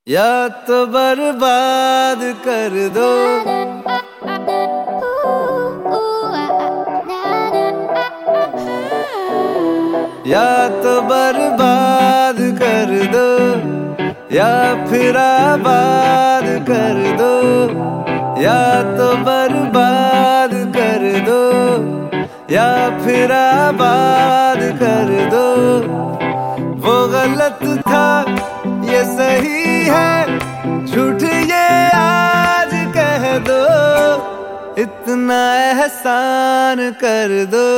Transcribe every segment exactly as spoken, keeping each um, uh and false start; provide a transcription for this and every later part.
या तो बर्बाद कर दो, या तो बर्बाद कर दो, या फिर आबाद कर दो। या तो बर्बाद कर दो, या फिर आबाद कर दो। वो गलत था ये सही है, झूठ ये आज कह दो। इतना एहसान कर दो,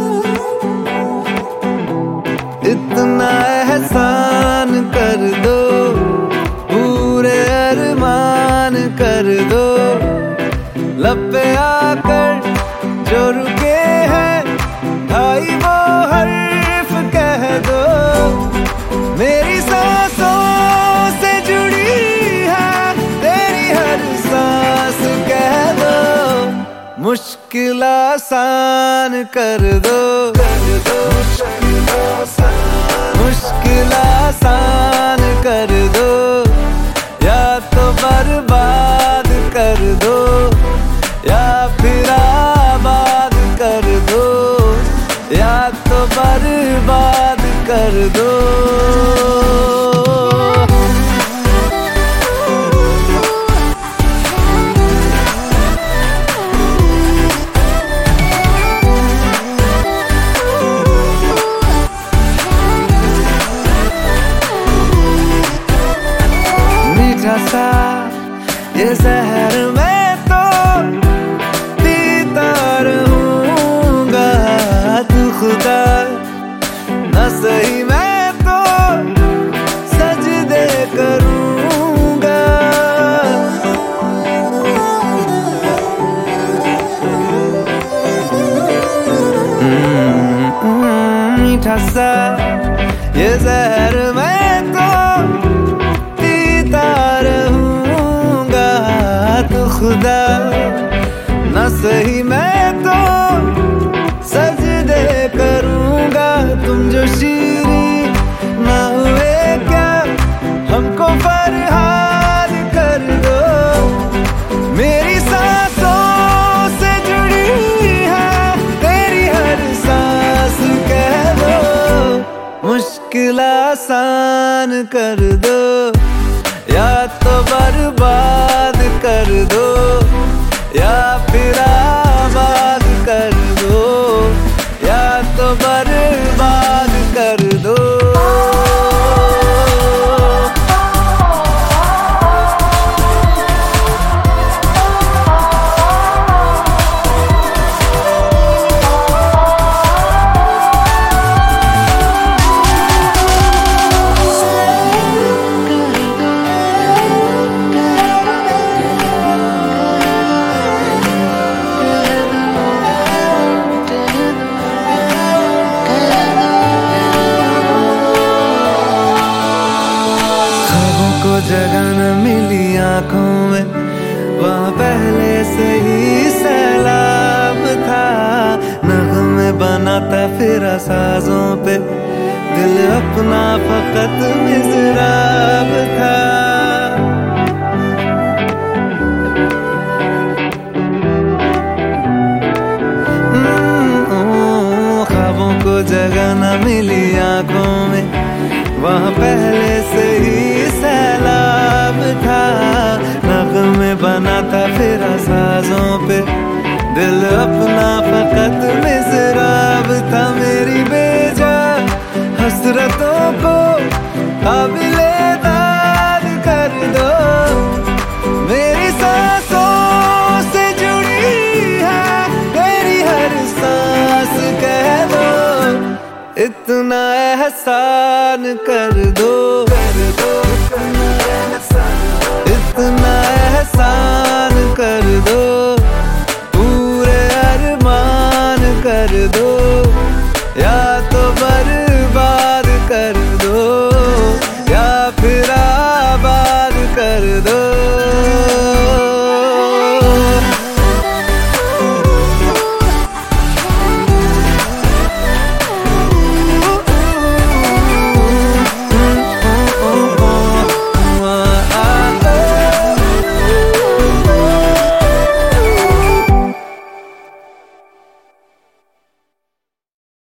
इतना एहसान कर दो। पूरे अरमान कर दो, लब पे आकर जो रुके हैं भाई वो हर्फ कह दो। मेरी सांसों से जुड़ी है तेरी हर सांस कह दो। मुश्किल आसान कर दो, कर दो मुश्किल आसान, मुश्किल आसान कर दो। या तो बर्बाद कर दो, या फिर आबाद कर दो। या तो बर्बाद कर दो। मीठा सा ये जहर मैं तो पीता रहूंगा, तू खुदा न सही मैं तो सजदे करूंगा। मीठा सा ये जहर मैं तो पीता रहूंगा, तू खुदा न सही मैं तो सजदे करूंगा। तुम जो शीरी ना हुए क्या, हमको फरहाद कर दो। मेरी सांसों से जुड़ी है तेरी हर सांस कह दो। मुश्किल आसान कर दो, या तो बर्बाद कर दो, या फिर आबाद कर दो। या तो बर्बाद कर दो। जगह न मिली आंखों में, वहाँ पहले से ही सैलाब था। नग़मे बनाता फिरा साजों पे, दिल अपना फकत मिज़राब था। ख्वाबों को जगह न मिली आंखों में, वहाँ पहले से ही सैलाब था। नग़मे बनाता फिरा साजों पे, दिल अपना फकत मिज़राब था। मेरी बेजा हसरतों को काबिले दाद कर दो। मेरी सांसों से जुड़ी है तेरी हर सांस कह दो। इतना एहसान कर दो,